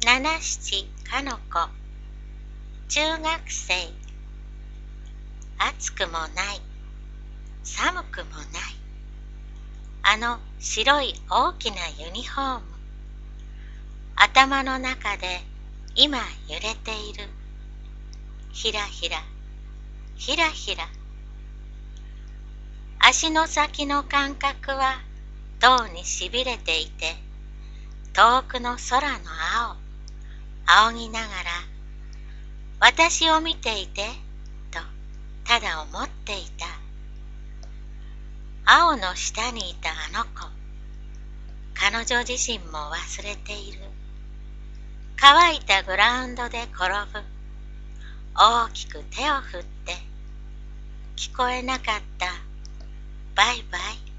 七七かの子、中学生。暑くもない、寒くもない。あの白い大きなユニフォーム。頭の中で今揺れている。ひらひら、ひらひら。足の先の感覚はとうにしびれていて、遠くの空の仰ぎながら、私を見ていて、とただ思っていた。青の下にいたあの子、彼女自身も忘れている。乾いたグラウンドで転ぶ。大きく手を振って、聞こえなかったバイバイ。